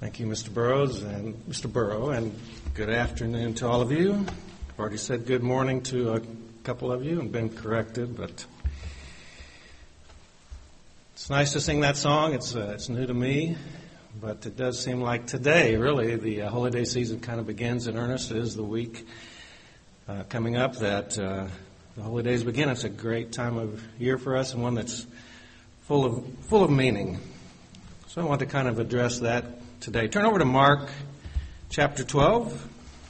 Thank you, Mr. Burrow, and good afternoon to all of you. I've already said good morning to a couple of you and been corrected, but it's nice to sing that song. It's new to me, but it does seem like today, really, the holiday season kind of begins in earnest. It is the week coming up that the holidays begin. It's a great time of year for us and one that's full of meaning. So I want to kind of address that today. Turn over to Mark chapter 12.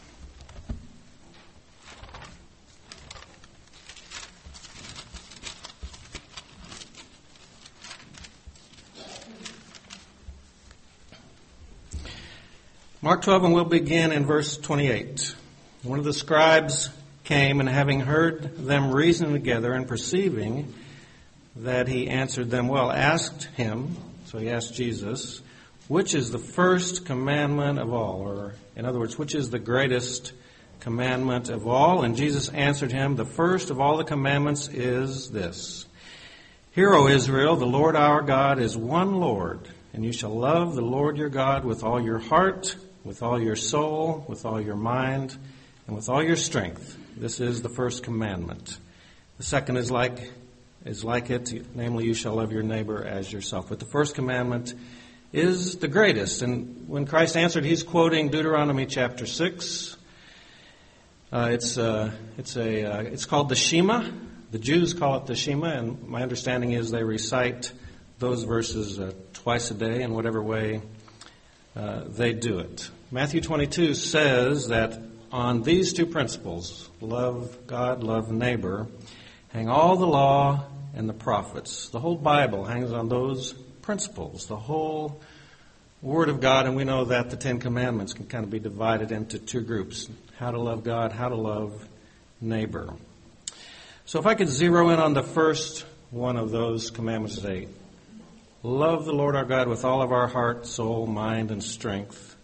Mark 12, and we'll begin in verse 28. One of the scribes came, and having heard them reasoning together and perceiving that he answered them well, asked him, so he asked Jesus, which is the first commandment of all? Or, in other words, which is the greatest commandment of all? And Jesus answered him, the first of all the commandments is this. Hear, O Israel, the Lord our God is one Lord, and you shall love the Lord your God with all your heart, with all your soul, with all your mind, and with all your strength. This is the first commandment. The second is like it, namely you shall love your neighbor as yourself. But the first commandment is the greatest. And when Christ answered, he's quoting Deuteronomy chapter 6. It's called the Shema. The Jews call it the Shema, and my understanding is they recite those verses twice a day in whatever way they do it. Matthew 22 says that on these two principles, love God, love neighbor, hang all the law and the prophets. The whole Bible hangs on those principles, the whole Word of God, and we know that the Ten Commandments can kind of be divided into two groups, how to love God, how to love neighbor. So if I could zero in on the first one of those commandments today, love the Lord our God with all of our heart, soul, mind, and strength,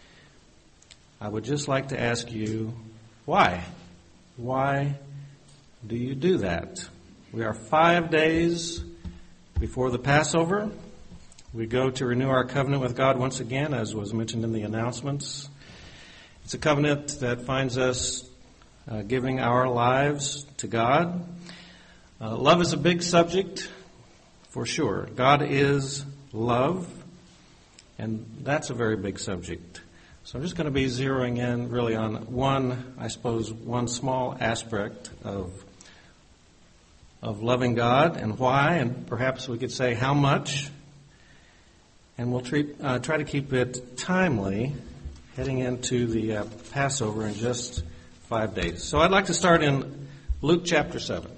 I would just like to ask you, why? Why do you do that? We are 5 days before the Passover. We go to renew our covenant with God once again, as was mentioned in the announcements. It's a covenant that finds us giving our lives to God. Love is a big subject, for sure. God is love, and that's a very big subject. So I'm just going to be zeroing in really on one small aspect of loving God and why, and perhaps we could say how much. And we'll try to keep it timely heading into the Passover in just 5 days. So I'd like to start in Luke chapter 7.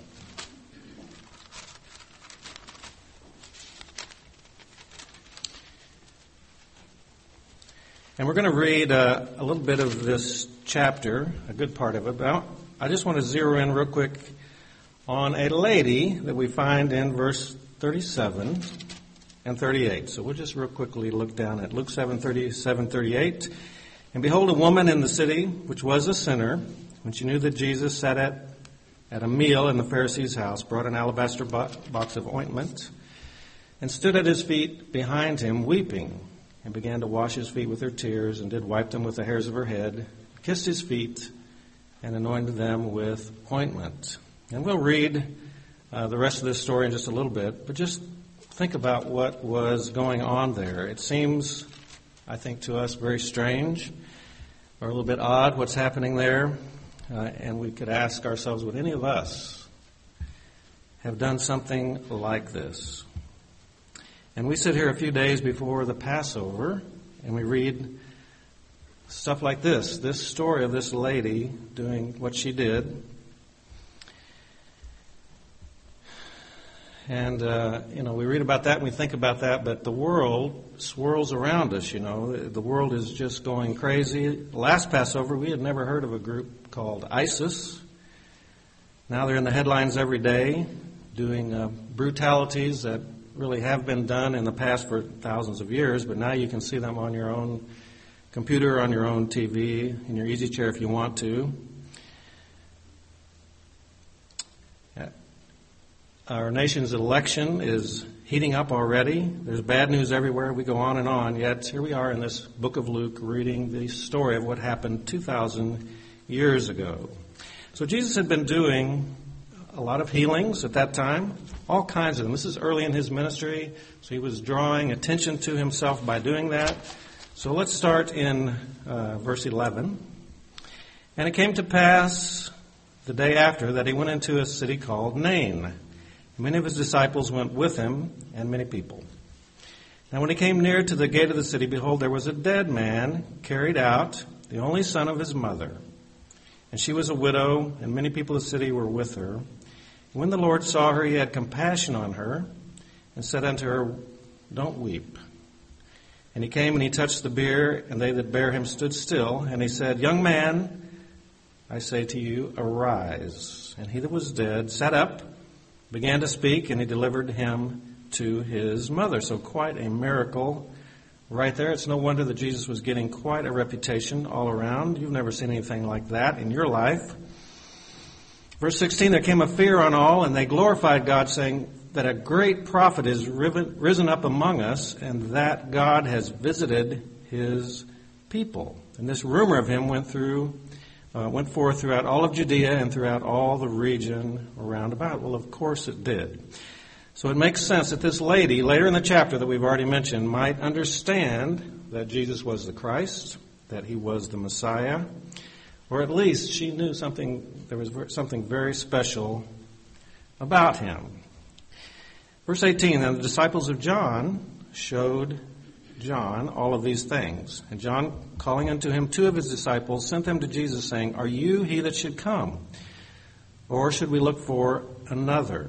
And we're going to read a little bit of this chapter, a good part of it. But I just want to zero in real quick on a lady that we find in verse 37 and 38. So we'll just real quickly look down at Luke 7:37, 38. And behold, a woman in the city, which was a sinner, when she knew that Jesus sat at a meal in the Pharisee's house, brought an alabaster box of ointment, and stood at his feet behind him, weeping, and began to wash his feet with her tears, and did wipe them with the hairs of her head, kissed his feet, and anointed them with ointment. And we'll read the rest of this story in just a little bit, but just think about what was going on there. It seems, I think, to us very strange or a little bit odd what's happening there. And we could ask ourselves, would any of us have done something like this? And we sit here a few days before the Passover, and we read stuff like this story of this lady doing what she did. And, we read about that and we think about that, but the world swirls around us, The world is just going crazy. Last Passover, we had never heard of a group called ISIS. Now they're in the headlines every day doing brutalities that really have been done in the past for thousands of years, but now you can see them on your own computer, on your own TV, in your easy chair if you want to. Our nation's election is heating up already. There's bad news everywhere. We go on, yet here we are in this book of Luke reading the story of what happened 2,000 years ago. So Jesus had been doing a lot of healings at that time, all kinds of them. This is early in his ministry, so he was drawing attention to himself by doing that. So let's start in verse 11. And it came to pass the day after that he went into a city called Nain. Many of his disciples went with him, and many people. Now when he came near to the gate of the city, behold, there was a dead man carried out, the only son of his mother. And she was a widow, and many people of the city were with her. When the Lord saw her, he had compassion on her, and said unto her, Don't weep. And he came and he touched the bier, and they that bare him stood still. And he said, Young man, I say to you, arise. And he that was dead sat up, began to speak, and he delivered him to his mother. So quite a miracle right there. It's no wonder that Jesus was getting quite a reputation all around. You've never seen anything like that in your life. Verse 16, there came a fear on all, and they glorified God, saying that a great prophet is risen up among us, and that God has visited his people. And this rumor of him went forth throughout all of Judea and throughout all the region around about. Well, of course it did. So it makes sense that this lady, later in the chapter that we've already mentioned, might understand that Jesus was the Christ, that he was the Messiah, or at least she knew there was something very special about him. Verse 18, and the disciples of John showed John all of these things. And John, calling unto him 2 of his disciples, sent them to Jesus, saying, Are you he that should come? Or should we look for another?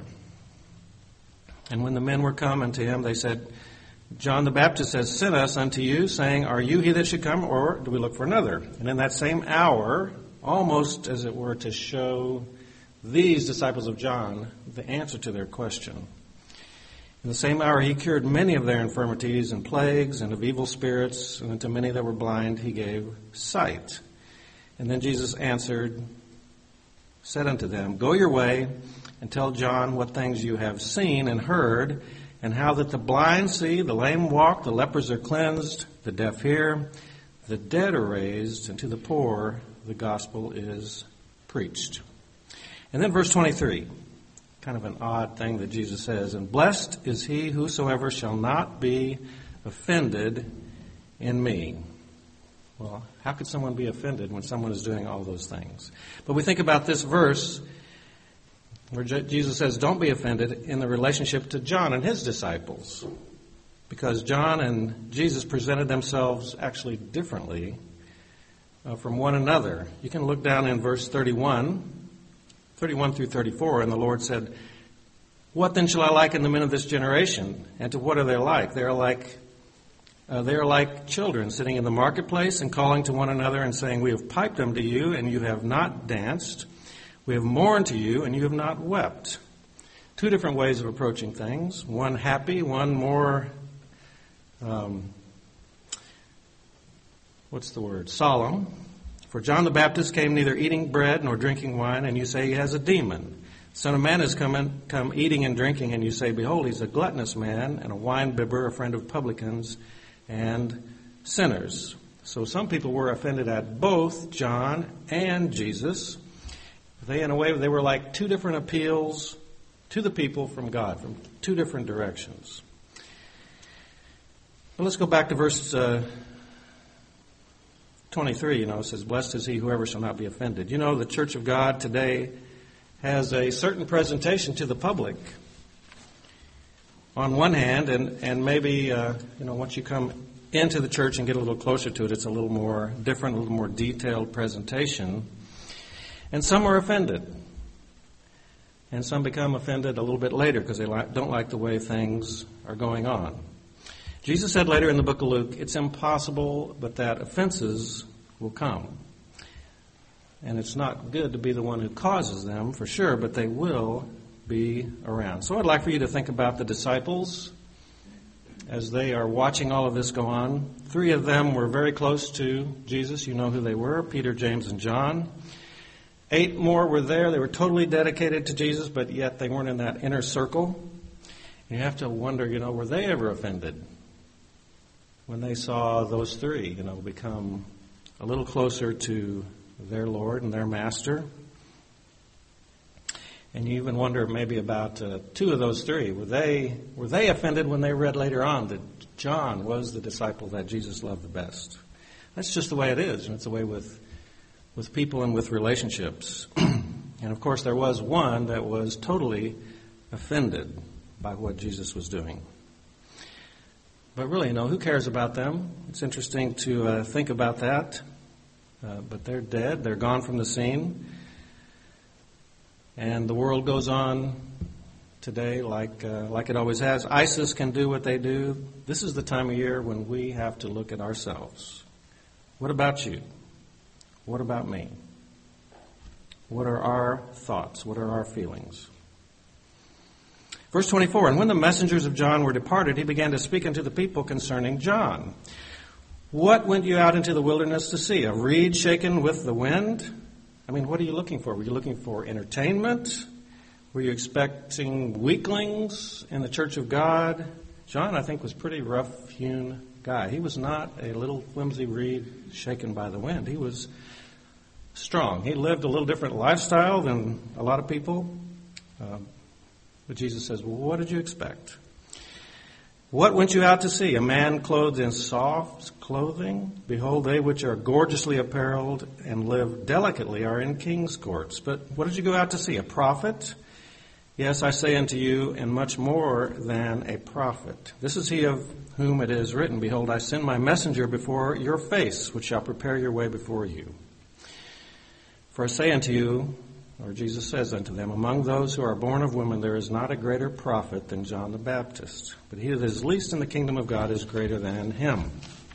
And when the men were come unto him, they said, John the Baptist has sent us unto you, saying, Are you he that should come, or do we look for another? And in that same hour, almost as it were to show these disciples of John the answer to their question, in the same hour he cured many of their infirmities and plagues and of evil spirits, and unto many that were blind he gave sight. And then Jesus answered, said unto them, Go your way, and tell John what things you have seen and heard, and how that the blind see, the lame walk, the lepers are cleansed, the deaf hear, the dead are raised, and to the poor the gospel is preached. And then verse 23. Kind of an odd thing that Jesus says, and blessed is he whosoever shall not be offended in me. Well, how could someone be offended when someone is doing all those things? But we think about this verse where Jesus says, don't be offended, in the relationship to John and his disciples. Because John and Jesus presented themselves actually differently from one another. You can look down in verse 31 through 34, and the Lord said, What then shall I liken the men of this generation? And to what are they like? They are like children sitting in the marketplace and calling to one another and saying, We have piped unto you, and you have not danced. We have mourned to you, and you have not wept. 2 different ways of approaching things. One happy, one more, solemn. For John the Baptist came neither eating bread nor drinking wine, and you say he has a demon. The Son of Man has come eating and drinking, and you say, Behold, he's a gluttonous man and a winebibber, a friend of publicans and sinners. So some people were offended at both John and Jesus. In a way, they were like 2 different appeals to the people from God, from 2 different directions. But let's go back to verse 23, it says, Blessed is he whoever shall not be offended. The Church of God today has a certain presentation to the public on one hand, and maybe, once you come into the church and get a little closer to it, it's a little more different, a little more detailed presentation. And some are offended. And some become offended a little bit later because they don't like the way things are going on. Jesus said later in the book of Luke, it's impossible but that offenses will come. And it's not good to be the one who causes them, for sure, but they will be around. So I'd like for you to think about the disciples as they are watching all of this go on. 3 of them were very close to Jesus. You know who they were, Peter, James, and John. 8 more were there. They were totally dedicated to Jesus, but yet they weren't in that inner circle. You have to wonder, were they ever offended when they saw those three, become a little closer to their Lord and their Master? And you even wonder maybe about two of those three. Were they offended when they read later on that John was the disciple that Jesus loved the best? That's just the way it is, and it's the way with people and with relationships. And of course, there was one that was totally offended by what Jesus was doing. But really, who cares about them? It's interesting to think about that. But they're dead. They're gone from the scene. And the world goes on today like it always has. ISIS can do what they do. This is the time of year when we have to look at ourselves. What about you? What about me? What are our thoughts? What are our feelings? Verse 24, and when the messengers of John were departed, he began to speak unto the people concerning John. What went you out into the wilderness to see? A reed shaken with the wind? I mean, what are you looking for? Were you looking for entertainment? Were you expecting weaklings in the church of God? John, I think, was a pretty rough-hewn guy. He was not a little flimsy reed shaken by the wind. He was strong. He lived a little different lifestyle than a lot of people. But Jesus says, well, what did you expect? What went you out to see? A man clothed in soft clothing? Behold, they which are gorgeously apparelled and live delicately are in king's courts. But what did you go out to see? A prophet? Yes, I say unto you, and much more than a prophet. This is he of whom it is written, behold, I send my messenger before your face, which shall prepare your way before you. For I say unto you, or Jesus says unto them, among those who are born of women there is not a greater prophet than John the Baptist. But he that is least in the kingdom of God is greater than him.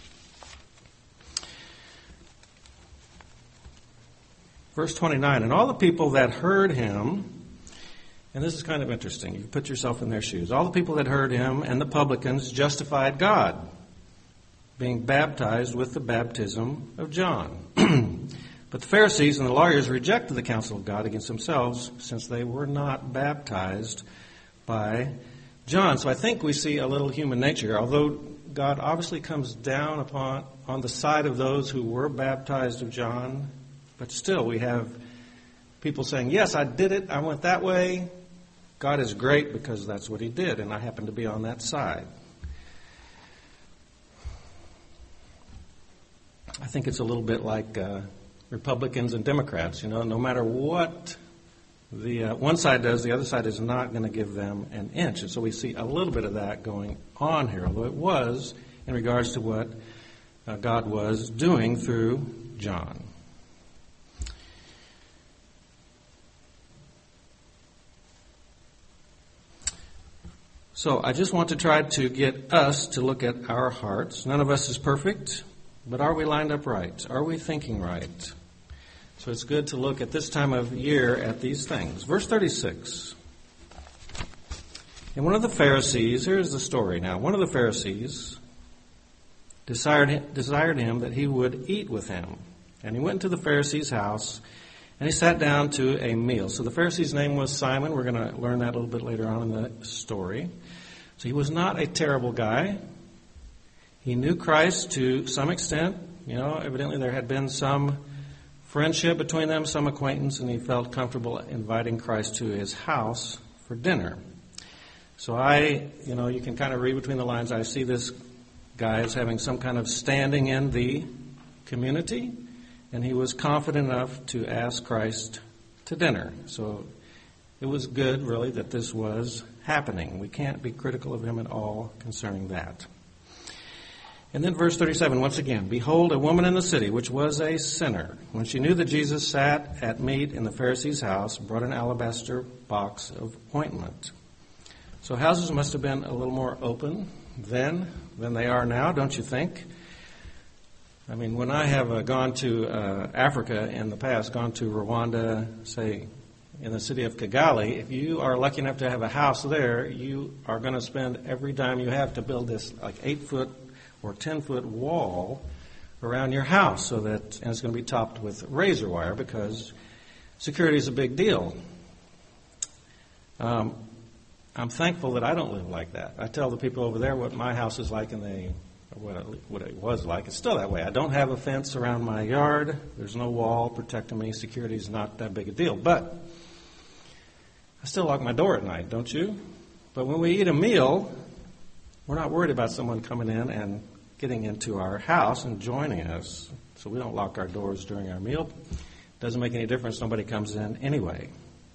Verse 29, and all the people that heard him, and this is kind of interesting, you put yourself in their shoes. All the people that heard him and the publicans justified God, being baptized with the baptism of John. But the Pharisees and the lawyers rejected the counsel of God against themselves, since they were not baptized by John. So I think we see a little human nature. Although God obviously comes down on the side of those who were baptized of John, but still we have people saying, yes, I did it, I went that way. God is great because that's what he did, and I happen to be on that side. I think it's a little bit like Republicans and Democrats. No matter what the one side does, the other side is not going to give them an inch. And so we see a little bit of that going on here, although it was in regards to what God was doing through John. So I just want to try to get us to look at our hearts. None of us is perfect, but are we lined up right? Are we thinking right? So it's good to look at this time of year at these things. Verse 36. And one of the Pharisees, here's the story now. One of the Pharisees desired him that he would eat with him. And he went to the Pharisee's house, and he sat down to a meal. So the Pharisee's name was Simon. We're going to learn that a little bit later on in the story. So he was not a terrible guy. He knew Christ to some extent. Evidently there had been some friendship between them, some acquaintance, and he felt comfortable inviting Christ to his house for dinner. So you can kind of read between the lines. I see this guy as having some kind of standing in the community, and he was confident enough to ask Christ to dinner. So it was good, really, that this was happening. We can't be critical of him at all concerning that. And then verse 37, once again, behold, a woman in the city, which was a sinner, when she knew that Jesus sat at meat in the Pharisee's house, brought an alabaster box of ointment. So houses must have been a little more open then than they are now, don't you think? I mean, when I have gone to Africa in the past, gone to Rwanda, say, in the city of Kigali, if you are lucky enough to have a house there, you are going to spend every dime you have to build this 8-foot or 10-foot wall around your house, and it's going to be topped with razor wire because security is a big deal. I'm thankful that I don't live like that. I tell the people over there what my house is like, and what it was like. It's still that way. I don't have a fence around my yard. There's no wall protecting me. Security is not that big a deal. But I still lock my door at night, don't you? But when we eat a meal, we're not worried about someone coming in and getting into our house and joining us. So we don't lock our doors during our meal. Doesn't make any difference. Nobody comes in anyway.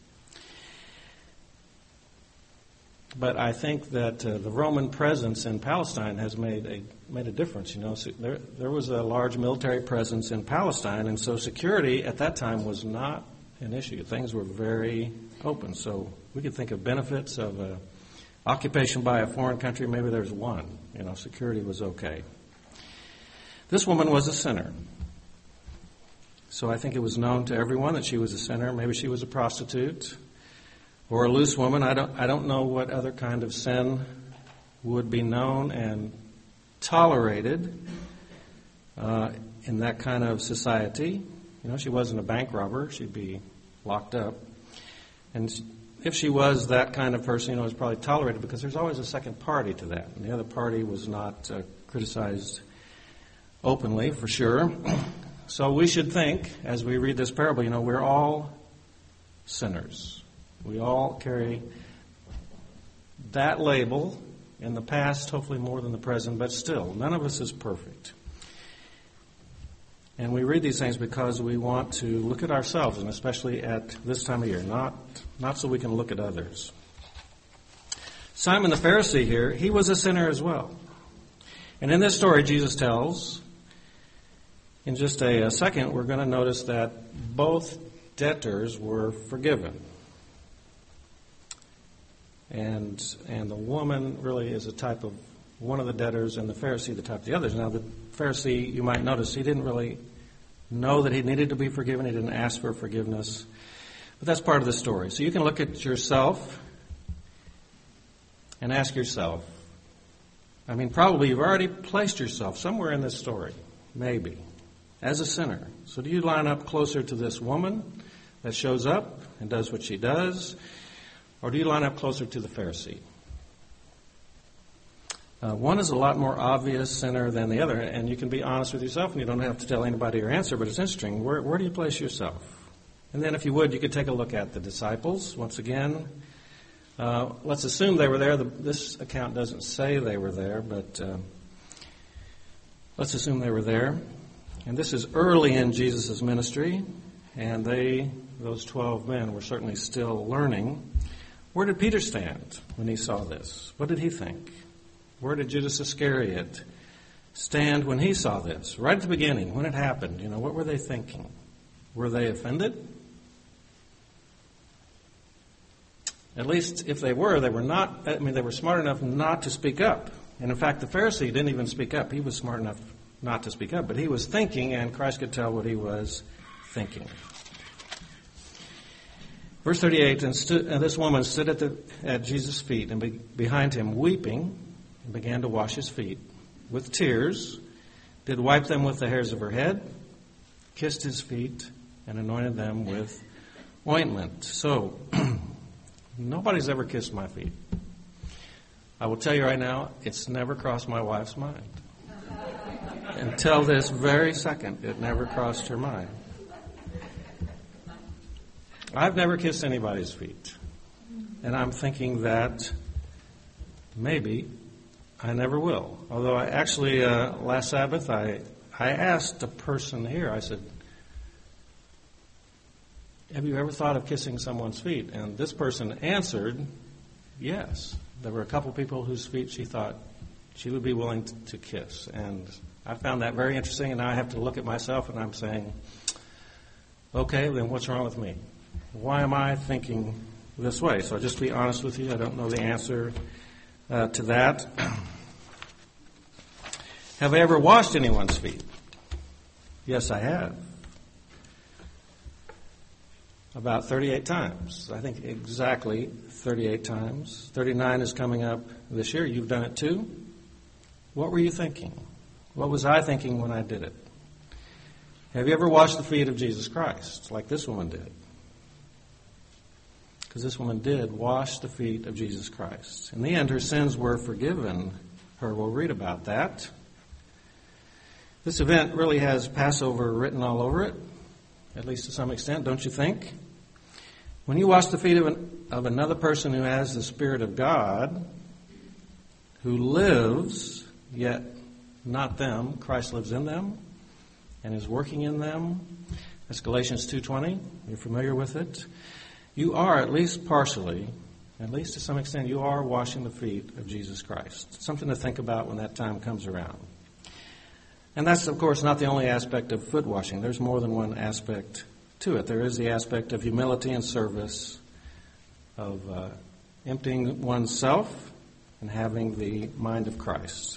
But I think that the Roman presence in Palestine has made a difference. You know, so there was a large military presence in Palestine, and so security at that time was not an issue. Things were very open. So we could think of benefits of occupation by a foreign country. Maybe there's one. You know, security was okay. This woman was a sinner. So I think it was known to everyone that she was a sinner. Maybe she was a prostitute or a loose woman. I don't know what other kind of sin would be known and tolerated in that kind of society. You know, she wasn't a bank robber. She'd be locked up. And if she was that kind of person, you know, it was probably tolerated because there's always a second party to that. And the other party was not criticized openly, for sure. So we should think, as we read this parable, you know, we're all sinners. We all carry that label in the past, hopefully more than the present, but still, none of us is perfect. And we read these things because we want to look at ourselves, and especially at this time of year, not so we can look at others. Simon the Pharisee here, he was a sinner as well. And in this story, Jesus tells, in just a second, we're going to notice that both debtors were forgiven. And the woman really is a type of one of the debtors, and the Pharisee the type of the others. Now, the Pharisee, you might notice, he didn't really know that he needed to be forgiven. He didn't ask for forgiveness. But that's part of the story. So you can look at yourself and ask yourself, I mean, probably you've already placed yourself somewhere in this story, maybe, as a sinner. So do you line up closer to this woman that shows up and does what she does? Or do you line up closer to the Pharisee? One is a lot more obvious sinner than the other, and you can be honest with yourself, and you don't have to tell anybody your answer, but it's interesting. Where do you place yourself? And then if you would, you could take a look at the disciples. Once again, let's assume they were there. This account doesn't say they were there, but let's assume they were there. And this is early in Jesus' ministry, and those 12 men, were certainly still learning. Where did Peter stand when he saw this? What did he think? Where did Judas Iscariot stand when he saw this? Right at the beginning, when it happened, you know, what were they thinking? Were they offended? At least if they were not, they were smart enough not to speak up. And in fact, the Pharisee didn't even speak up. He was smart enough not to speak up, but he was thinking, and Christ could tell what he was thinking. Verse 38, and this woman stood at Jesus' feet and behind him weeping, and began to wash his feet with tears, did wipe them with the hairs of her head, kissed his feet, and anointed them with ointment. So, nobody's ever kissed my feet. I will tell you right now, it's never crossed my wife's mind. Until this very second, it never crossed her mind. I've never kissed anybody's feet. And I'm thinking that maybe I never will. Although I actually, last Sabbath, I asked a person here, I said, have you ever thought of kissing someone's feet? And this person answered, yes. There were a couple people whose feet she thought she would be willing to kiss. And I found that very interesting, and now I have to look at myself and I'm saying, okay, then what's wrong with me? Why am I thinking this way? So just to be honest with you, I don't know the answer to that. Have I ever washed anyone's feet? Yes, I have. About 38 times. I think exactly 38 times. 39 is coming up this year. You've done it too. What were you thinking? What was I thinking when I did it? Have you ever washed the feet of Jesus Christ, like this woman did? because this woman did wash the feet of Jesus Christ. In the end, her sins were forgiven her. We'll read about that. This event really has Passover written all over it, at least to some extent, don't you think? When you wash the feet of another person who has the Spirit of God, who lives, yet not them, Christ lives in them and is working in them. That's Galatians 2:20. You're familiar with it. You are, at least partially, at least to some extent, you are washing the feet of Jesus Christ. Something to think about when that time comes around. And that's, of course, not the only aspect of foot washing. There's more than one aspect to it. There is the aspect of humility and service, of emptying oneself and having the mind of Christ.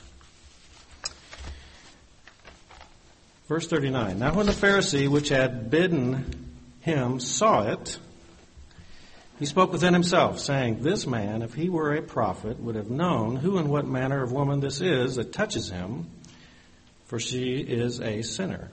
Verse 39. Now when the Pharisee which had bidden him saw it, he spoke within himself, saying, This man, if he were a prophet, would have known who and what manner of woman this is that touches him, for she is a sinner.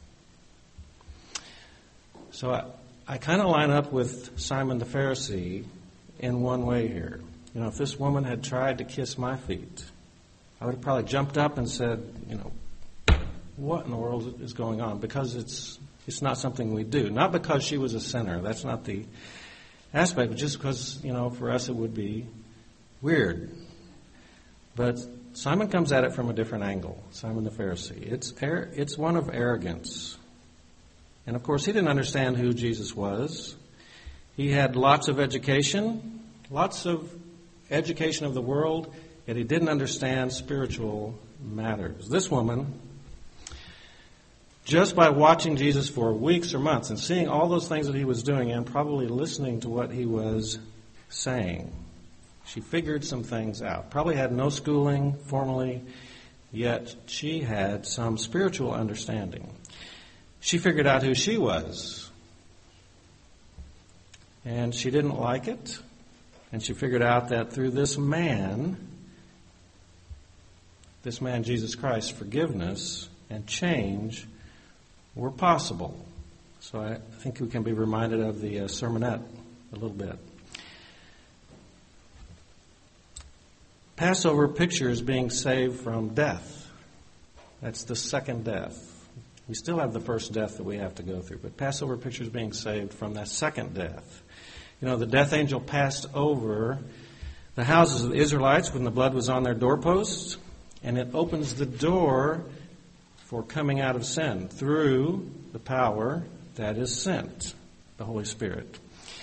So I kind of line up with Simon the Pharisee in one way here. You know, if this woman had tried to kiss my feet, I would have probably jumped up and said, what in the world is going on? Because it's not something we do. Not because she was a sinner. That's not the aspect, but just because, for us it would be weird. But Simon comes at it from a different angle, Simon the Pharisee. It's one of arrogance. And of course, he didn't understand who Jesus was. He had lots of education of the world, yet he didn't understand spiritual matters. This woman, just by watching Jesus for weeks or months and seeing all those things that he was doing and probably listening to what he was saying, she figured some things out. Probably had no schooling formally, yet she had some spiritual understanding. She figured out who she was. And she didn't like it. And she figured out that through this man, Jesus Christ, forgiveness and change were possible. So I think we can be reminded of the sermonette a little bit. Passover pictures being saved from death. That's the second death. We still have the first death that we have to go through, but Passover pictures being saved from that second death. The death angel passed over the houses of the Israelites when the blood was on their doorposts, and it opens the door for coming out of sin through the power that is sent, the Holy Spirit.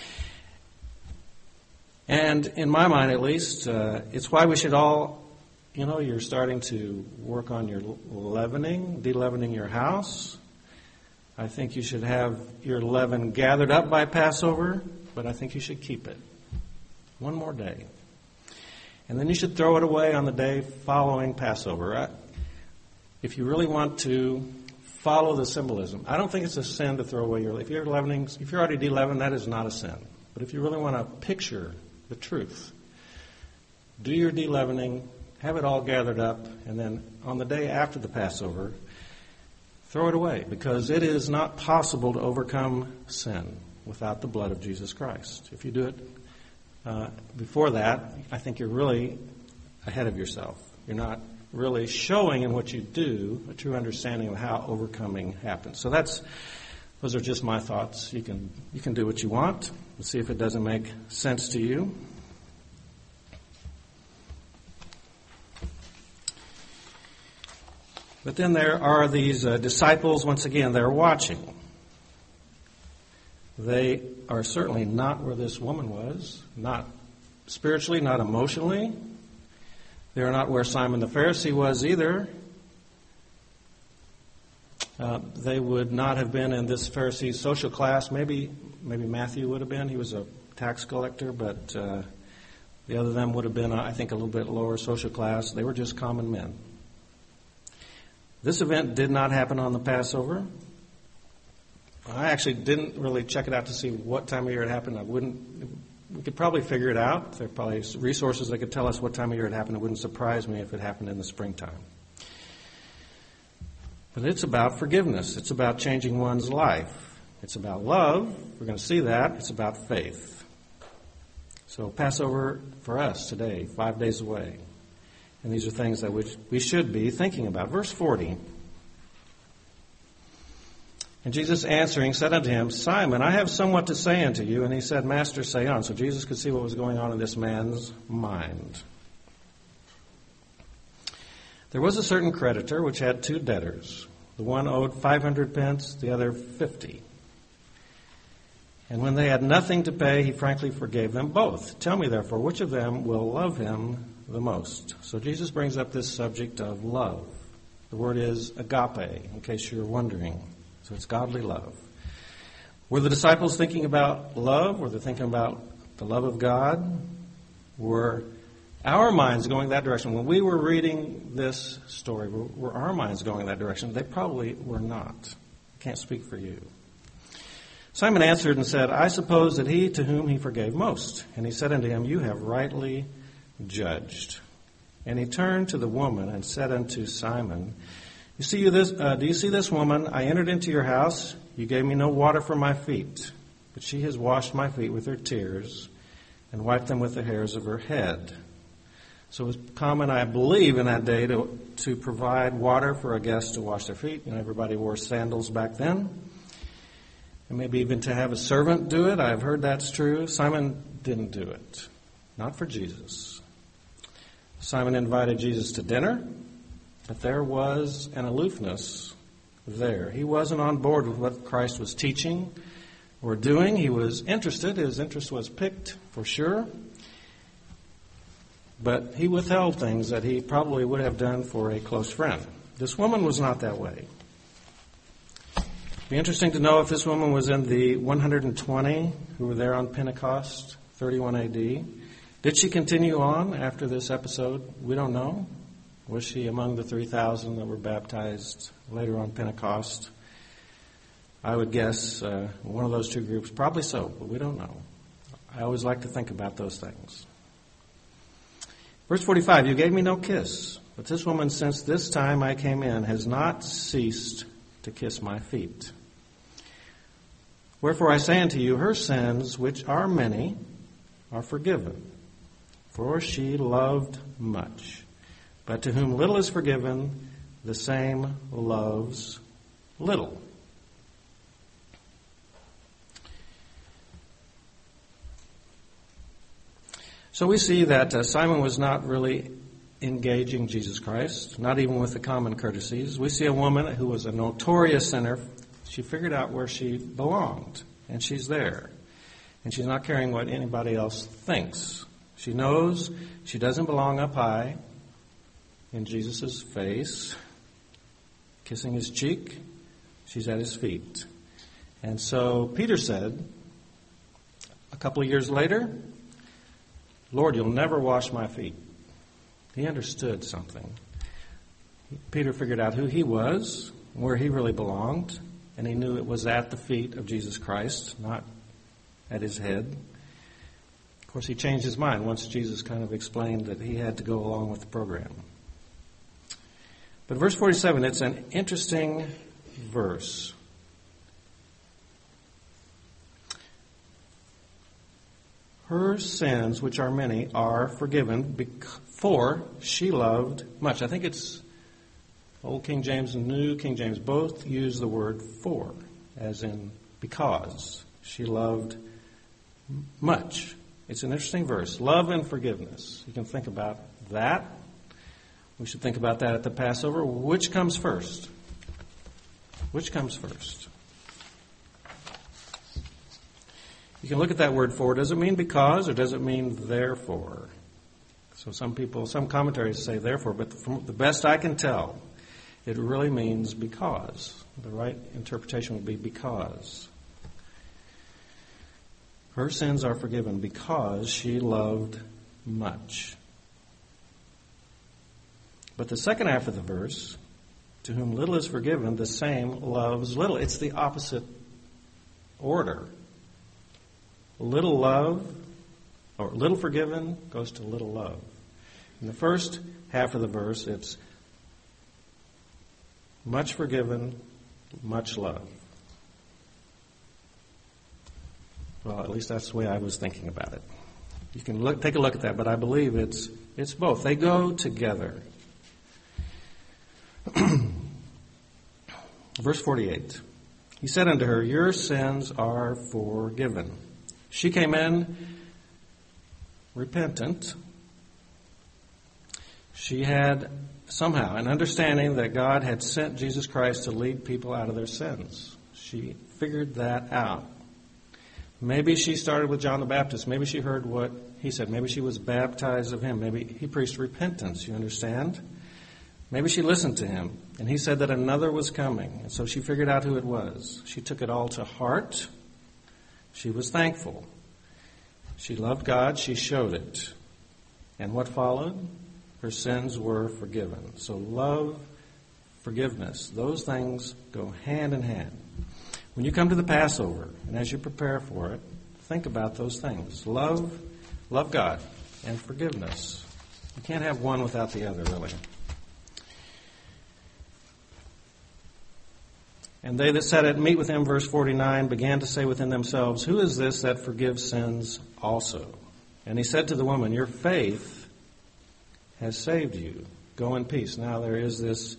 And in my mind, at least, it's why we should all, you're starting to work on your de-leavening your house. I think you should have your leaven gathered up by Passover, but I think you should keep it one more day. And then you should throw it away on the day following Passover. If you really want to follow the symbolism, I don't think it's a sin to throw away if you're already de-leavened, that is not a sin. But if you really want to picture the truth, do your de-leavening, have it all gathered up, and then on the day after the Passover, throw it away, because it is not possible to overcome sin without the blood of Jesus Christ. If you do it before that, I think you're really ahead of yourself. You're not really showing in what you do a true understanding of how overcoming happens. So those are just my thoughts. You can do what you want. Let's see if it doesn't make sense to you. But then there are these disciples, once again, they're watching. They are certainly not where this woman was, not spiritually, not emotionally. They're not where Simon the Pharisee was either. They would not have been in this Pharisee's social class. Maybe Matthew would have been. He was a tax collector, but the other of them would have been, I think, a little bit lower social class. They were just common men. This event did not happen on the Passover. I actually didn't really check it out to see what time of year it happened. We could probably figure it out. There are probably resources that could tell us what time of year it happened. It wouldn't surprise me if it happened in the springtime. But it's about forgiveness. It's about changing one's life. It's about love. We're going to see that. It's about faith. So Passover for us today, 5 days away. And these are things that we should be thinking about. Verse 40. And Jesus answering said unto him, Simon, I have somewhat to say unto you. And he said, Master, say on. So Jesus could see what was going on in this man's mind. There was a certain creditor which had 2 debtors. The one owed 500 pence, the other 50. And when they had nothing to pay, he frankly forgave them both. Tell me, therefore, which of them will love him the most? So Jesus brings up this subject of love. The word is agape, in case you're wondering. So it's godly love. Were the disciples thinking about love? Were they thinking about the love of God? Were our minds going that direction? When we were reading this story, were our minds going that direction? They probably were not. I can't speak for you. Simon answered and said, I suppose that he to whom he forgave most. And he said unto him, You have rightly judged. And he turned to the woman and said unto Simon, do you see this woman? I entered into your house. You gave me no water for my feet, but she has washed my feet with her tears and wiped them with the hairs of her head. So it was common, I believe, in that day to provide water for a guest to wash their feet. Everybody wore sandals back then. And maybe even to have a servant do it. I've heard that's true. Simon didn't do it. Not for Jesus. Simon invited Jesus to dinner, but there was an aloofness there. He wasn't on board with what Christ was teaching or doing. He was interested. His interest was piqued, for sure. But he withheld things that he probably would have done for a close friend. This woman was not that way. It'd be interesting to know if this woman was in the 120 who were there on Pentecost, 31 A.D. Did she continue on after this episode? We don't know. Was she among the 3,000 that were baptized later on Pentecost? I would guess one of those two groups. Probably so, but we don't know. I always like to think about those things. Verse 45, you gave me no kiss, but this woman, since this time I came in, has not ceased to kiss my feet. Wherefore I say unto you, her sins, which are many, are forgiven. For she loved much. But to whom little is forgiven, the same loves little. So we see that Simon was not really engaging Jesus Christ, not even with the common courtesies. We see a woman who was a notorious sinner. She figured out where she belonged, and she's there. And she's not caring what anybody else thinks. She knows she doesn't belong up high in Jesus' face, kissing his cheek. She's at his feet. And so Peter said, a couple of years later, Lord, you'll never wash my feet. He understood something. Peter figured out who he was, where he really belonged, and he knew it was at the feet of Jesus Christ, not at his head. Of course, he changed his mind once Jesus kind of explained that he had to go along with the program. But verse 47, it's an interesting verse. Her sins, which are many, are forgiven, for she loved much. I think it's Old King James and New King James both use the word for, as in because. She loved much. It's an interesting verse. Love and forgiveness. You can think about that. We should think about that at the Passover. Which comes first? Which comes first? You can look at that word for. Does it mean because or does it mean therefore? So some commentaries say therefore, but from the best I can tell, it really means because. The right interpretation would be because. Her sins are forgiven because she loved much. But the second half of the verse, to whom little is forgiven, the same loves little. It's the opposite order. Little love, or little forgiven, goes to little love. In the first half of the verse, it's much forgiven, much love. Well, at least that's the way I was thinking about it. You can take a look at that, but I believe it's both. They go together. Verse 48. He said unto her, your sins are forgiven. She came in repentant. She had somehow an understanding that God had sent Jesus Christ to lead people out of their sins. She figured that out. Maybe she started with John the Baptist. Maybe she heard what he said. Maybe she was baptized of him. Maybe he preached repentance, you understand? Maybe she listened to him, and he said that another was coming, and so she figured out who it was. She took it all to heart. She was thankful. She loved God. She showed it. And what followed? Her sins were forgiven. So love, forgiveness, those things go hand in hand. When you come to the Passover, and as you prepare for it, think about those things. Love God, and forgiveness. You can't have one without the other, really. And they that sat at meat with him, verse 49, began to say within themselves, who is this that forgives sins also? And he said to the woman, your faith has saved you. Go in peace. Now there is this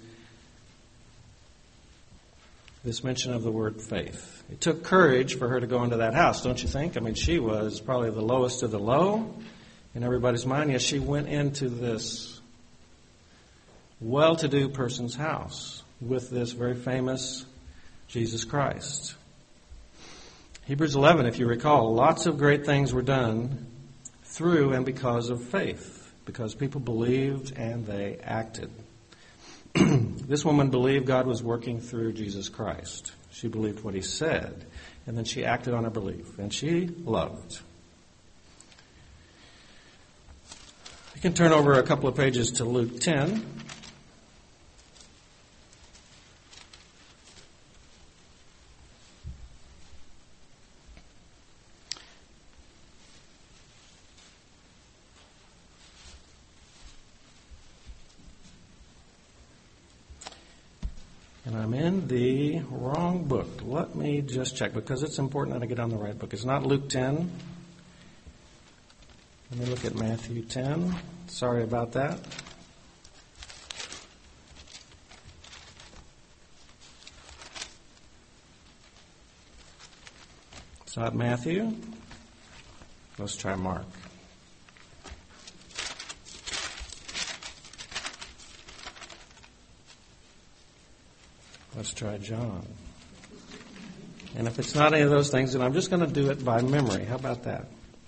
mention of the word faith. It took courage for her to go into that house, don't you think? I mean, she was probably the lowest of the low in everybody's mind. Yet she went into this well-to-do person's house with this very famous Jesus Christ. Hebrews 11, if you recall, lots of great things were done through and because of faith, because people believed and they acted. This woman believed God was working through Jesus Christ. She believed what he said, and then she acted on her belief, and she loved. You can turn over a couple of pages to Luke 10. And I'm in the wrong book. Let me just check, because it's important that I get on the right book. It's not Luke 10. Let me look at Matthew 10. Sorry about that. It's not Matthew. Let's try Mark. Let's try John. And if it's not any of those things, then I'm just going to do it by memory. How about that?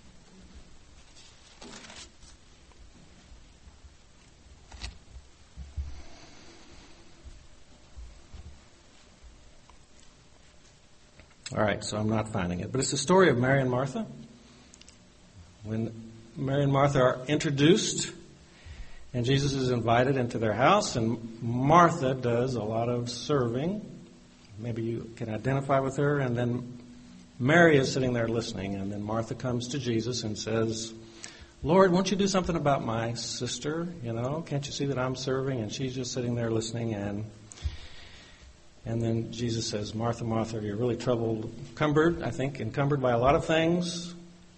All right, so I'm not finding it. But it's the story of Mary and Martha. When Mary and Martha are introduced, and Jesus is invited into their house, and Martha does a lot of serving. Maybe you can identify with her. And then Mary is sitting there listening, and then Martha comes to Jesus and says, Lord, won't you do something about my sister? You know, can't you see that I'm serving? And she's just sitting there listening, and then Jesus says, Martha, Martha, you're really encumbered by a lot of things.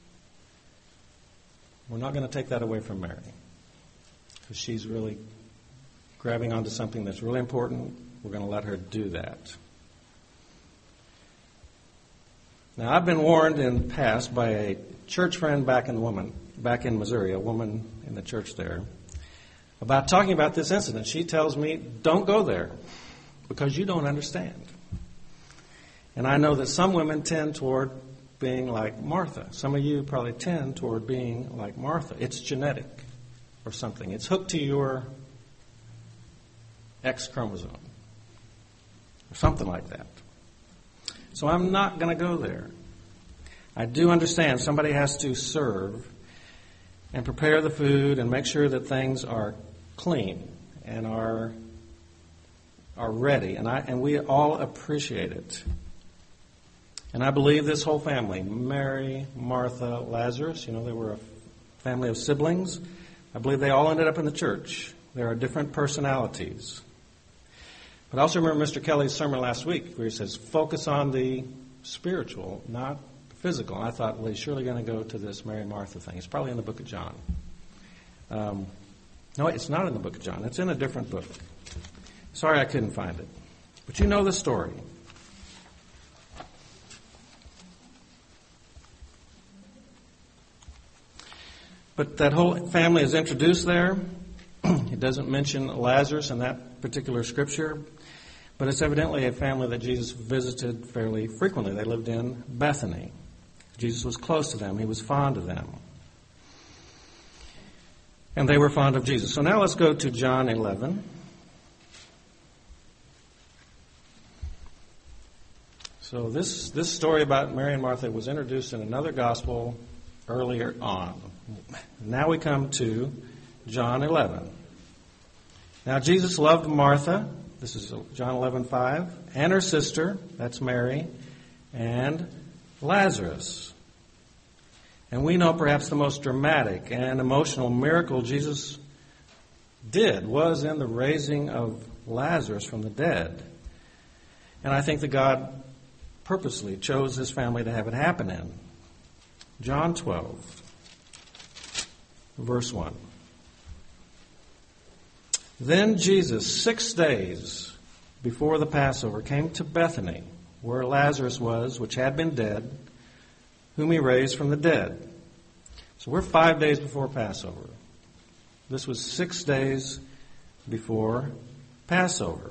We're not going to take that away from Mary, because she's really grabbing onto something that's really important. We're going to let her do that. Now, I've been warned in the past by a church friend back in Missouri, a woman in the church there, about talking about this incident. She tells me, don't go there, because you don't understand. And I know that some women tend toward being like Martha. Some of you probably tend toward being like Martha. It's genetic or something. It's hooked to your X chromosome or something like that. So I'm not going to go there. I do understand somebody has to serve and prepare the food and make sure that things are clean and are ready. And we all appreciate it. And I believe this whole family, Mary, Martha, Lazarus, they were a family of siblings. I believe they all ended up in the church. There are different personalities. But I also remember Mr. Kelly's sermon last week where he says, focus on the spiritual, not the physical. And I thought, well, he's surely going to go to this Mary and Martha thing. It's probably in the book of John. No, it's not in the book of John. It's in a different book. Sorry I couldn't find it. But you know the story. But that whole family is introduced there. It doesn't mention Lazarus in that particular scripture, but it's evidently a family that Jesus visited fairly frequently. They lived in Bethany. Jesus was close to them. He was fond of them. And they were fond of Jesus. So now let's go to John 11. So this story about Mary and Martha was introduced in another gospel earlier on. Now we come to John 11. Now Jesus loved Martha, this is John 11:5, and her sister, that's Mary, and Lazarus. And we know perhaps the most dramatic and emotional miracle Jesus did was in the raising of Lazarus from the dead. And I think that God purposely chose this family to have it happen in. John 12, verse 1. Then Jesus, 6 days before the Passover, came to Bethany, where Lazarus was, which had been dead, whom he raised from the dead. So we're 5 days before Passover. This was 6 days before Passover.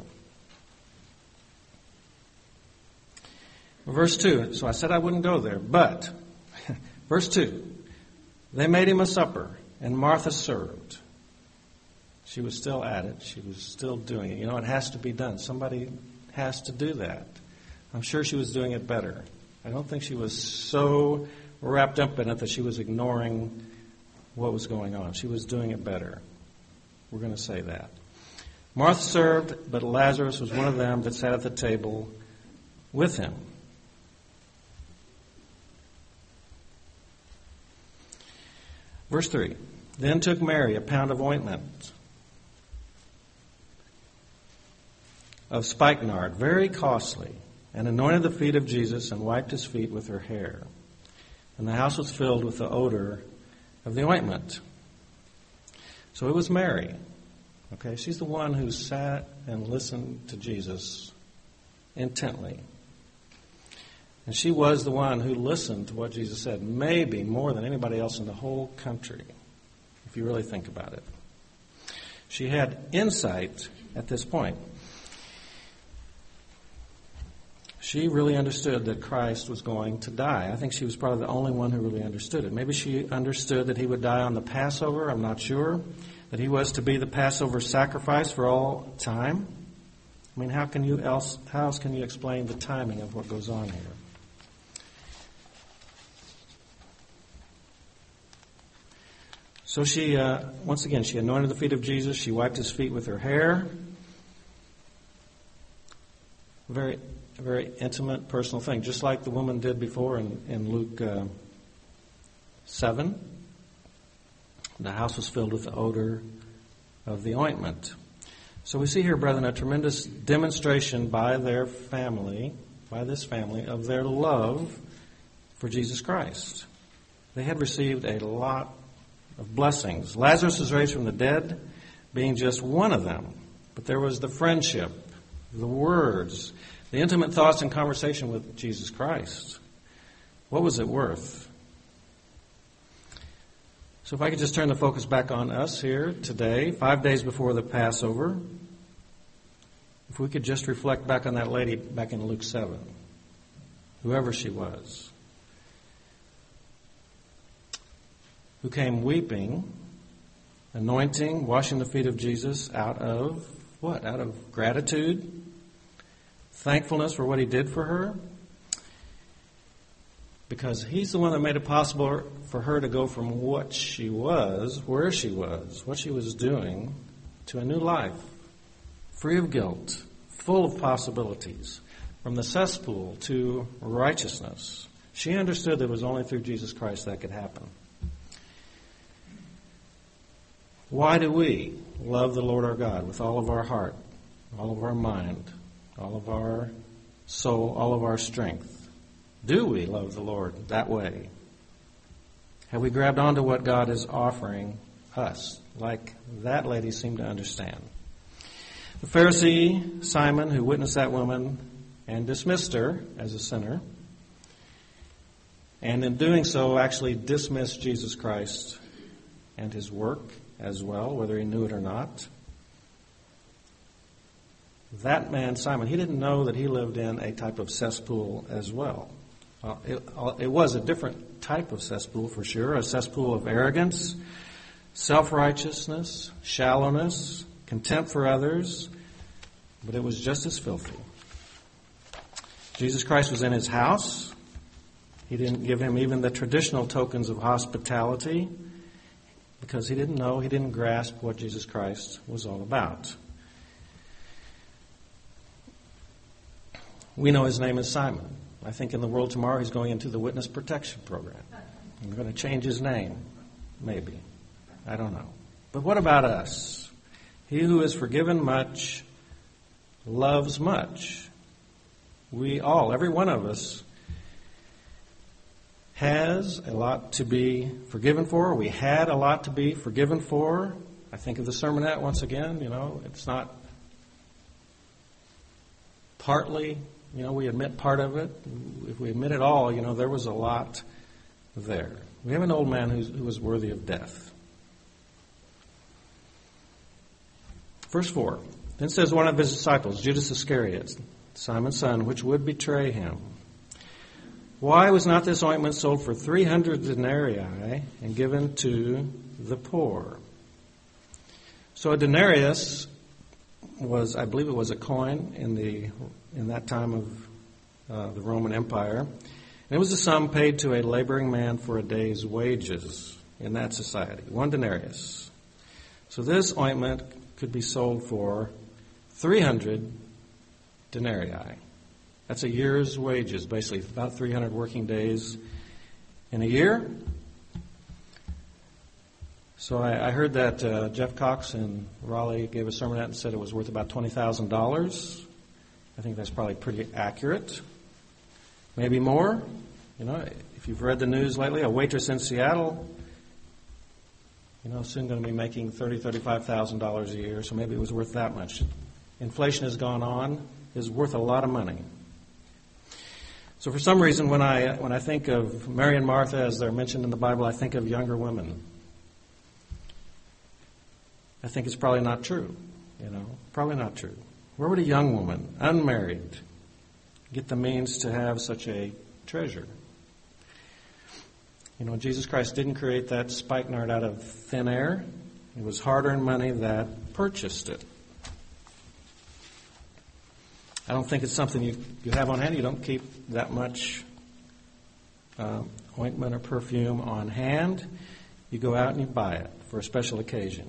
Verse 2, so I said I wouldn't go there, but, verse 2, they made him a supper, and Martha served. She was still at it. She was still doing it. You know, it has to be done. Somebody has to do that. I'm sure she was doing it better. I don't think she was so wrapped up in it that she was ignoring what was going on. She was doing it better. We're going to say that. Martha served, but Lazarus was one of them that sat at the table with him. Verse 3, then took Mary a pound of ointment of spikenard, very costly, and anointed the feet of Jesus and wiped his feet with her hair. And the house was filled with the odor of the ointment. So it was Mary. Okay, she's the one who sat and listened to Jesus intently. And she was the one who listened to what Jesus said, maybe more than anybody else in the whole country, if you really think about it. She had insight at this point. She really understood that Christ was going to die. I think she was probably the only one who really understood it. Maybe she understood that he would die on the Passover. I'm not sure. That he was to be the Passover sacrifice for all time. I mean, how else can you explain the timing of what goes on here? So she, once again, she anointed the feet of Jesus. She wiped his feet with her hair. Very intimate, personal thing, just like the woman did before in Luke 7. The house was filled with the odor of the ointment. So we see here, brethren, a tremendous demonstration by this family, of their love for Jesus Christ. They had received a lot of blessings. Lazarus was raised from the dead, being just one of them. But there was the friendship, the words, the intimate thoughts and conversation with Jesus Christ. What was it worth? So if I could just turn the focus back on us here today, 5 days before the Passover. If we could just reflect back on that lady back in Luke 7, whoever she was, who came weeping, anointing, washing the feet of Jesus out of what? Out of gratitude, thankfulness for what he did for her. Because he's the one that made it possible for her to go from what she was, where she was, what she was doing, to a new life, free of guilt, full of possibilities, from the cesspool to righteousness. She understood that it was only through Jesus Christ that could happen. Why do we love the Lord our God with all of our heart, all of our mind, all of our soul, all of our strength? Do we love the Lord that way? Have we grabbed onto what God is offering us, like that lady seemed to understand? The Pharisee, Simon, who witnessed that woman and dismissed her as a sinner, and in doing so actually dismissed Jesus Christ and his work as well, whether he knew it or not. That man, Simon, he didn't know that he lived in a type of cesspool as well. It was a different type of cesspool for sure, a cesspool of arrogance, self-righteousness, shallowness, contempt for others, but it was just as filthy. Jesus Christ was in his house. He didn't give him even the traditional tokens of hospitality because he didn't know, he didn't grasp what Jesus Christ was all about. We know his name is Simon. I think in the world tomorrow he's going into the witness protection program. We're going to change his name, maybe. I don't know. But what about us? He who is forgiven much loves much. We all, every one of us, has a lot to be forgiven for. We had a lot to be forgiven for. I think of the sermonette once again. It's not partly, we admit part of it. If we admit it all, there was a lot there. We have an old man who was worthy of death. Verse 4. Then says one of his disciples, Judas Iscariot, Simon's son, which would betray him. Why was not this ointment sold for 300 denarii and given to the poor? So a denarius was, I believe it was a coin in that time of the Roman Empire. And it was a sum paid to a laboring man for a day's wages in that society, 1 denarius. So this ointment could be sold for 300 denarii. That's a year's wages, basically, about 300 working days in a year. So I heard that Jeff Cox in Raleigh gave a sermon and said it was worth about $20,000. I think that's probably pretty accurate. Maybe more. If you've read the news lately, a waitress in Seattle, soon going to be making $30,000, $35,000 a year, so maybe it was worth that much. Inflation has gone on, is worth a lot of money. So for some reason, when I think of Mary and Martha, as they're mentioned in the Bible, I think of younger women. I think it's probably not true, probably not true. Where would a young woman, unmarried, get the means to have such a treasure? Jesus Christ didn't create that spikenard out of thin air. It was hard-earned money that purchased it. I don't think it's something you have on hand. You don't keep that much ointment or perfume on hand. You go out and you buy it for a special occasion.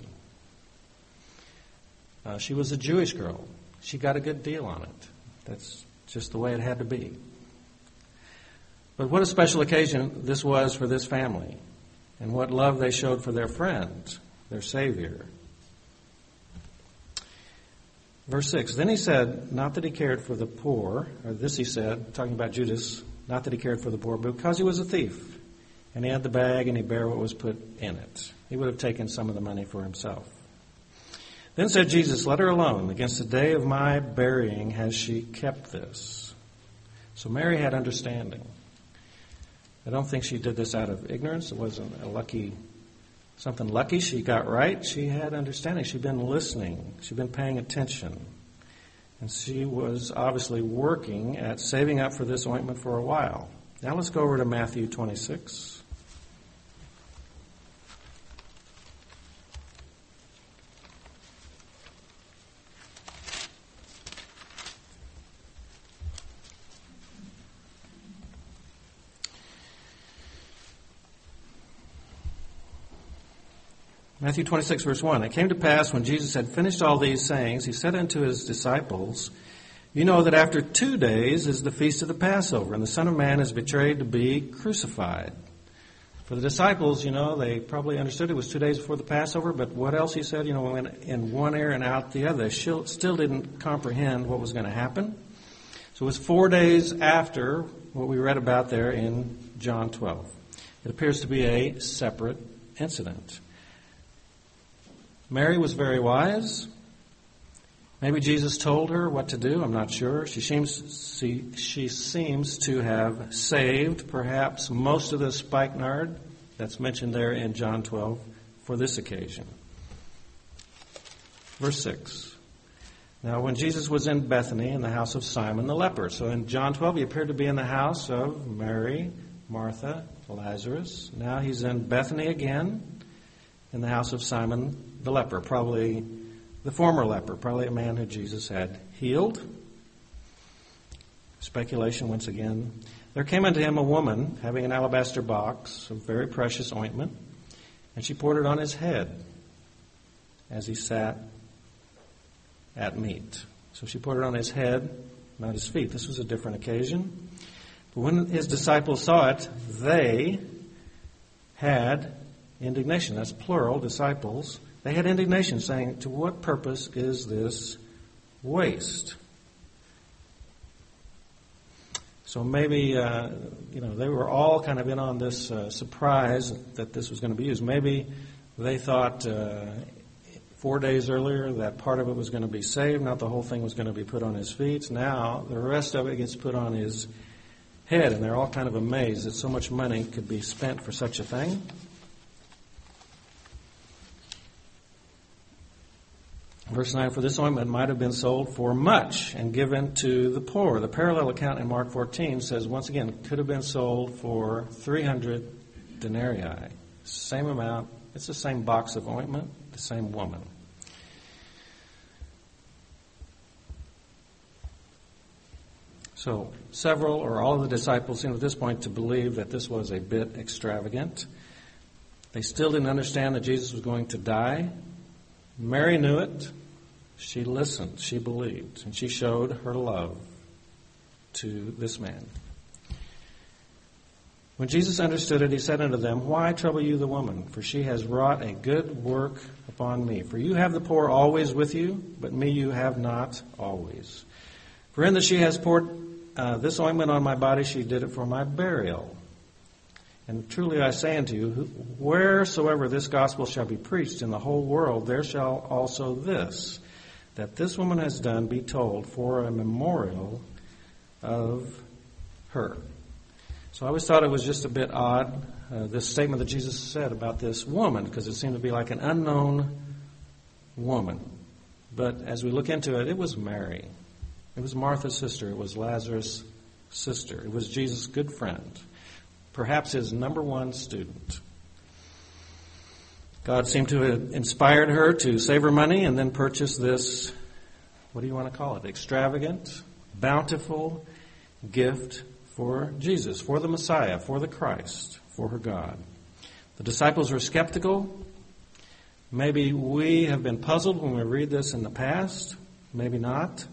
She was a Jewish girl. She got a good deal on it. That's just the way it had to be. But what a special occasion this was for this family, and what love they showed for their friend, their Savior. Verse 6, then he said, not that he cared for the poor, or this he said, talking about Judas, not that he cared for the poor, but because he was a thief, and he had the bag and he bare what was put in it. He would have taken some of the money for himself. Then said Jesus, let her alone. Against the day of my burying has she kept this. So Mary had understanding. I don't think she did this out of ignorance. It wasn't something lucky she got right. She had understanding. She'd been listening. She'd been paying attention. And she was obviously working at saving up for this ointment for a while. Now let's go over to Matthew 26. Matthew 26, verse 1. It came to pass when Jesus had finished all these sayings, he said unto his disciples, you know that after 2 days is the feast of the Passover, and the Son of Man is betrayed to be crucified. For the disciples, they probably understood it was 2 days before the Passover, but what else he said, went in one ear and out the other. They still didn't comprehend what was going to happen. So it was 4 days after what we read about there in John 12. It appears to be a separate incident. Mary was very wise. Maybe Jesus told her what to do. I'm not sure. She seems to have saved perhaps most of the spikenard that's mentioned there in John 12 for this occasion. Verse 6. Now, when Jesus was in Bethany in the house of Simon the leper. So in John 12, he appeared to be in the house of Mary, Martha, Lazarus. Now he's in Bethany again in the house of Simon the leper, probably the former leper, probably a man who Jesus had healed. Speculation once again. There came unto him a woman having an alabaster box of very precious ointment, and she poured it on his head as he sat at meat. So she poured it on his head, not his feet. This was a different occasion. But when his disciples saw it, they had indignation. That's plural, disciples. They had indignation, saying, to what purpose is this waste? So maybe, they were all kind of in on this surprise that this was going to be used. Maybe they thought 4 days earlier that part of it was going to be saved, not the whole thing was going to be put on his feet. Now the rest of it gets put on his head, and they're all kind of amazed that so much money could be spent for such a thing. Verse 9, for this ointment might have been sold for much and given to the poor. The parallel account in Mark 14 says, once again, could have been sold for 300 denarii. Same amount. It's the same box of ointment, the same woman. So several or all of the disciples seem at this point to believe that this was a bit extravagant. They still didn't understand that Jesus was going to die. Mary knew it. She listened. She believed. And she showed her love to this man. When Jesus understood it, he said unto them, why trouble you the woman? For she has wrought a good work upon me. For you have the poor always with you, but me you have not always. For in that she has poured this ointment on my body, she did it for my burial. And truly I say unto you, wheresoever this gospel shall be preached in the whole world, there shall also this, that this woman has done, be told for a memorial of her. So I always thought it was just a bit odd, this statement that Jesus said about this woman, because it seemed to be like an unknown woman. But as we look into it, it was Mary. It was Martha's sister. It was Lazarus' sister. It was Jesus' good friend. Perhaps his number one student. God seemed to have inspired her to save her money and then purchase this, what do you want to call it, extravagant, bountiful gift for Jesus, for the Messiah, for the Christ, for her God. The disciples were skeptical. Maybe we have been puzzled when we read this in the past. Maybe not.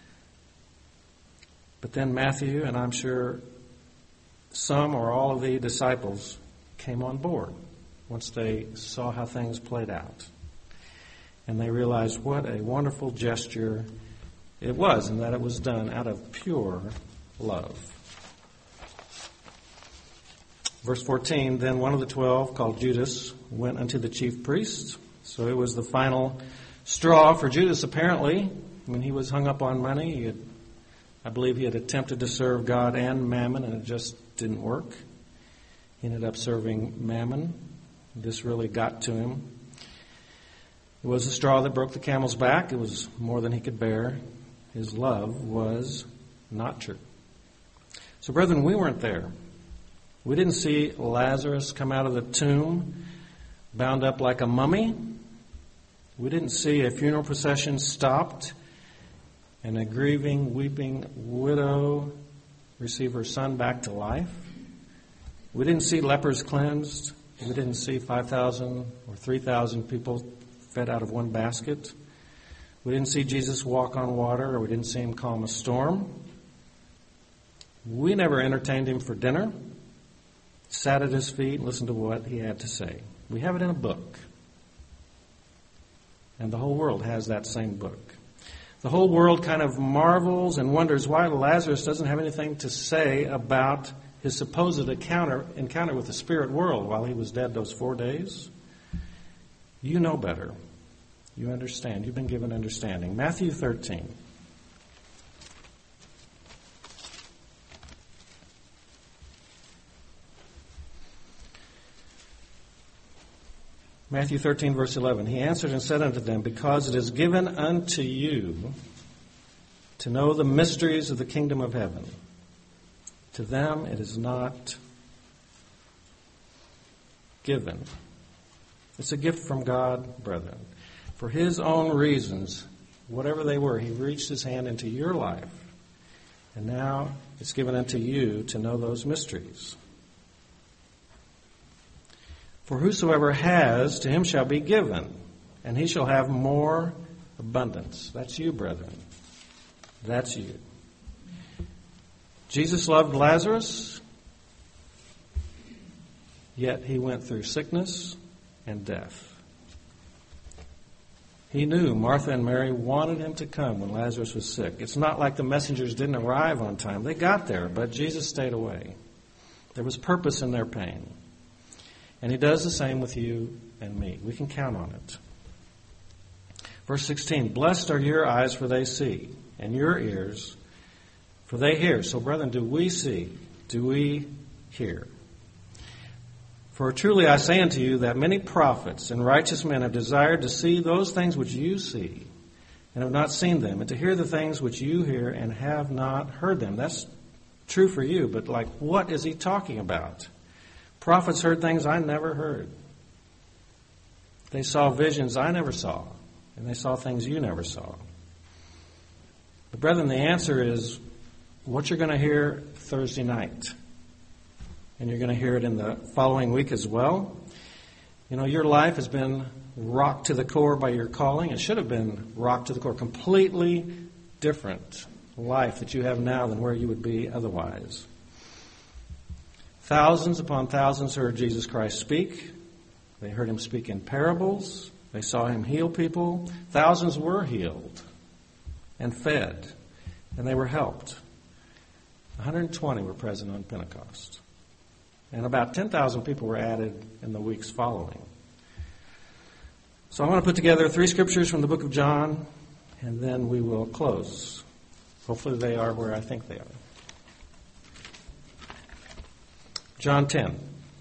But then Matthew, and I'm sure some or all of the disciples, came on board once they saw how things played out. And they realized what a wonderful gesture it was, and that it was done out of pure love. Verse 14, then one of the 12, called Judas, went unto the chief priests. So it was the final straw for Judas, apparently. When he was hung up on money, I believe he had attempted to serve God and Mammon, and it just didn't work. He ended up serving Mammon. This really got to him. It was the straw that broke the camel's back. It was more than he could bear. His love was not true. So, brethren, we weren't there. We didn't see Lazarus come out of the tomb bound up like a mummy. We didn't see a funeral procession stopped and a grieving, weeping widow receive her son back to life. We didn't see lepers cleansed. We didn't see 5,000 or 3,000 people fed out of one basket. We didn't see Jesus walk on water, or we didn't see him calm a storm. We never entertained him for dinner, sat at his feet and listened to what he had to say. We have it in a book. And the whole world has that same book. The whole world kind of marvels and wonders why Lazarus doesn't have anything to say about his supposed encounter with the spirit world while he was dead those 4 days. You know better. You understand. You've been given understanding. Matthew 13. Matthew 13, verse 11. He answered and said unto them, because it is given unto you to know the mysteries of the kingdom of heaven. To them it is not given. It's a gift from God, brethren. For his own reasons, whatever they were, he reached his hand into your life. And now it's given unto you to know those mysteries. For whosoever has, to him shall be given, and he shall have more abundance. That's you, brethren. That's you. Jesus loved Lazarus, yet he went through sickness and death. He knew Martha and Mary wanted him to come when Lazarus was sick. It's not like the messengers didn't arrive on time. They got there, but Jesus stayed away. There was purpose in their pain. And he does the same with you and me. We can count on it. Verse 16, blessed are your eyes, for they see, and your ears, for they hear. So, brethren, do we see? Do we hear? For truly I say unto you that many prophets and righteous men have desired to see those things which you see, and have not seen them, and to hear the things which you hear, and have not heard them. That's true for you, but what is he talking about? Prophets heard things I never heard. They saw visions I never saw. And they saw things you never saw. But brethren, the answer is what you're going to hear Thursday night. And you're going to hear it in the following week as well. You know, your life has been rocked to the core by your calling. It should have been rocked to the core. Completely different life that you have now than where you would be otherwise. Thousands upon thousands heard Jesus Christ speak. They heard him speak in parables. They saw him heal people. Thousands were healed and fed, and they were helped. 120 were present on Pentecost. And about 10,000 people were added in the weeks following. So I want to put together 3 scriptures from the book of John, and then we will close. Hopefully they are where I think they are. John 10.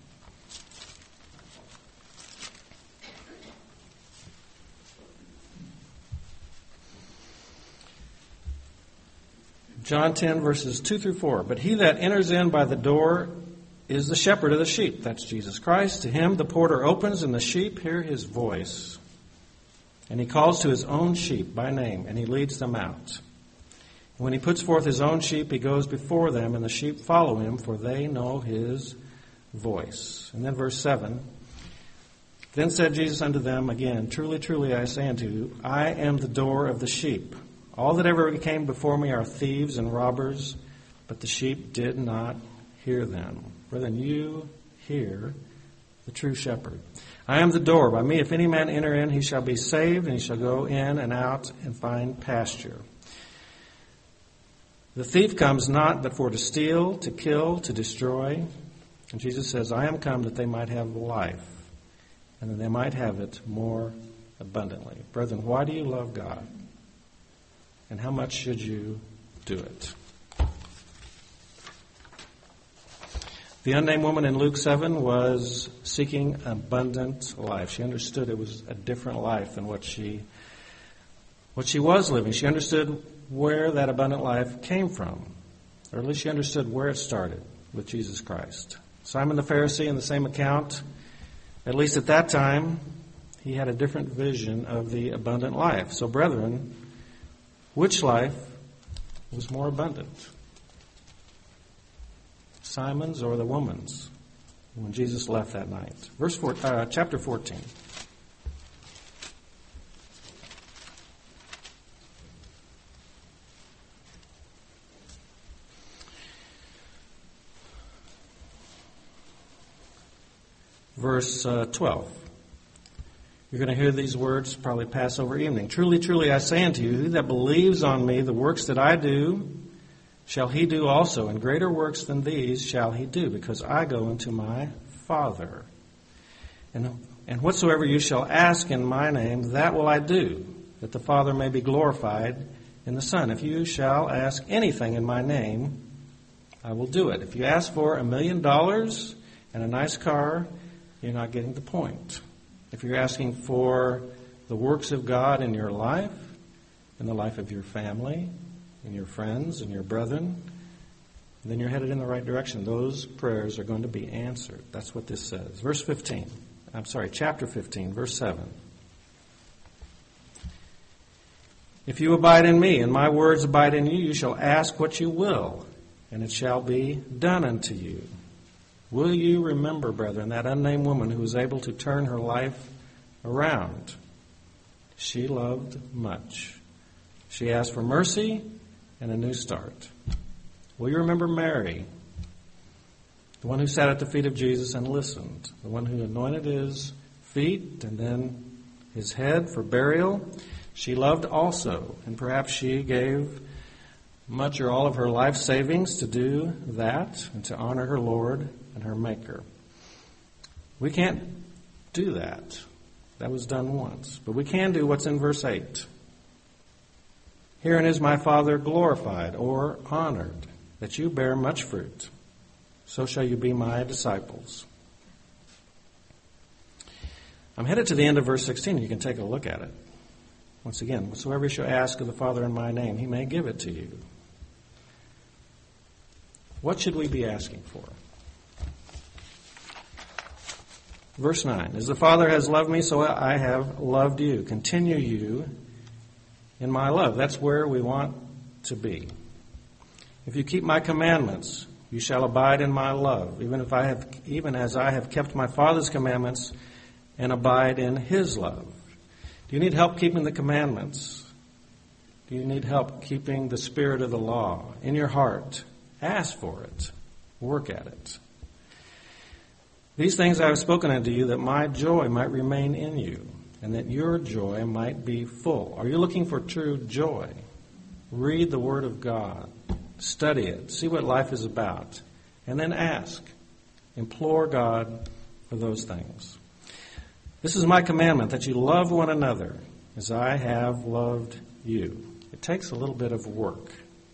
John 10, verses 2 through 4. But he that enters in by the door is the shepherd of the sheep. That's Jesus Christ. To him the porter opens, and the sheep hear his voice. And he calls to his own sheep by name, and he leads them out. When he puts forth his own sheep, he goes before them, and the sheep follow him, for they know his voice. And then verse 7. Then said Jesus unto them again, truly, truly, I say unto you, I am the door of the sheep. All that ever came before me are thieves and robbers, but the sheep did not hear them. Brethren, you hear the true shepherd. I am the door. By me, if any man enter in, he shall be saved, and he shall go in and out and find pasture. The thief comes not but for to steal, to kill, to destroy. And Jesus says, I am come that they might have life, and that they might have it more abundantly. Brethren, why do you love God? And how much should you do it? The unnamed woman in Luke 7 was seeking abundant life. She understood it was a different life than what she was living. She understood where that abundant life came from, or at least she understood where it started with Jesus Christ. Simon the Pharisee, in the same account, at least at that time, he had a different vision of the abundant life. So, brethren, which life was more abundant? Simon's or the woman's when Jesus left that night? Chapter 14. Verse 12. You're going to hear these words probably Passover evening. Truly, truly, I say unto you, he that believes on me, the works that I do, shall he do also, and greater works than these shall he do, because I go unto my Father. And whatsoever you shall ask in my name, that will I do, that the Father may be glorified in the Son. If you shall ask anything in my name, I will do it. If you ask for $1 million and a nice car, you're not getting the point. If you're asking for the works of God in your life, in the life of your family, and your friends and your brethren, then you're headed in the right direction. Those prayers are going to be answered. That's what this says. Chapter 15, verse 7. If you abide in me, and my words abide in you, you shall ask what you will, and it shall be done unto you. Will you remember, brethren, that unnamed woman who was able to turn her life around? She loved much. She asked for mercy and a new start. Will you remember Mary, the one who sat at the feet of Jesus and listened, the one who anointed his feet and then his head for burial? She loved also, and perhaps she gave much or all of her life savings to do that and to honor her Lord and her Maker. We can't do that. That was done once. But we can do what's in verse 8. Herein is my Father glorified or honored, that you bear much fruit. So shall you be my disciples. I'm headed to the end of verse 16. You can take a look at it. Once again, whatsoever you shall ask of the Father in my name, he may give it to you. What should we be asking for? Verse 9, as the Father has loved me, so I have loved you. Continue you in my love. That's where we want to be. If you keep my commandments, you shall abide in my love, even as I have kept my Father's commandments and abide in his love. Do you need help keeping the commandments? Do you need help keeping the spirit of the law in your heart? Ask for it. Work at it. These things I have spoken unto you, that my joy might remain in you, and that your joy might be full. Are you looking for true joy? Read the Word of God. Study it. See what life is about. And then ask. Implore God for those things. This is my commandment, that you love one another as I have loved you. It takes a little bit of work.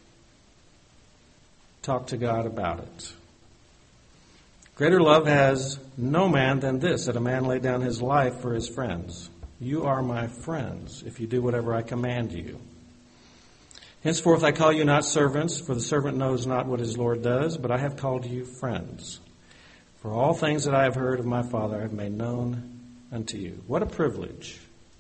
Talk to God about it. Greater love has no man than this, that a man lay down his life for his friends. You are my friends, if you do whatever I command you. Henceforth I call you not servants, for the servant knows not what his Lord does, but I have called you friends. For all things that I have heard of my Father I have made known unto you. What a privilege.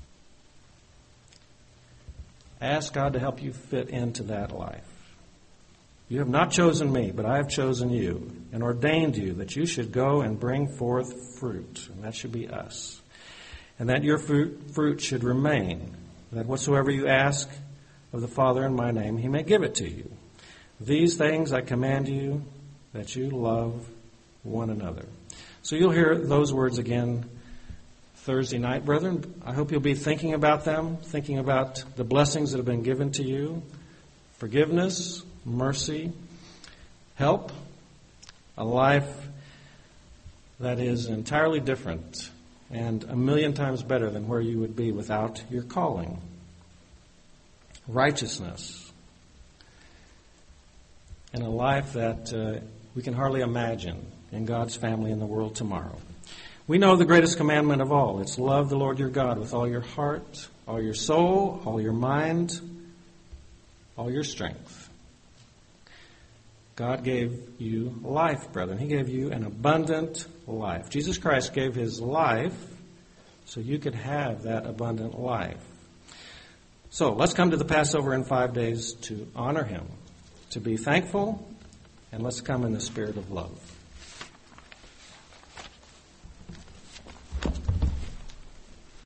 Ask God to help you fit into that life. You have not chosen me, but I have chosen you and ordained you that you should go and bring forth fruit. And that should be us. And that your fruit should remain. That whatsoever you ask of the Father in my name, he may give it to you. These things I command you, that you love one another. So you'll hear those words again Thursday night, brethren. I hope you'll be thinking about them, thinking about the blessings that have been given to you. Forgiveness, mercy, help, a life that is entirely different and 1,000,000 times better than where you would be without your calling. Righteousness, and a life that we can hardly imagine in God's family in the world tomorrow. We know the greatest commandment of all. It's love the Lord your God with all your heart, all your soul, all your mind, all your strength. God gave you life, brethren. He gave you an abundant life. Jesus Christ gave his life so you could have that abundant life. So let's come to the Passover in 5 days to honor him, to be thankful, and let's come in the spirit of love.